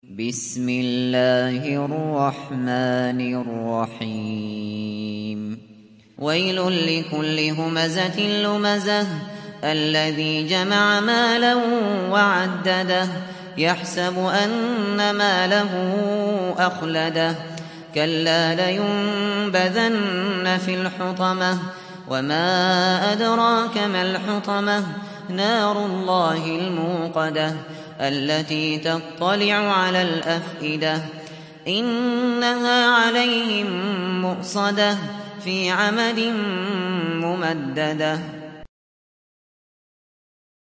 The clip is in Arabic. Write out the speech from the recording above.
بسم الله الرحمن الرحيم ويل لكل همزة لمزة الذي جمع مالا وعدده يحسب أن ماله أخلده كلا لينبذن في الحطمة وما أدراك ما الحطمة نار الله الموقدة التي تطلع على الأفئدة إنها عليهم مؤصدة في عمد ممددة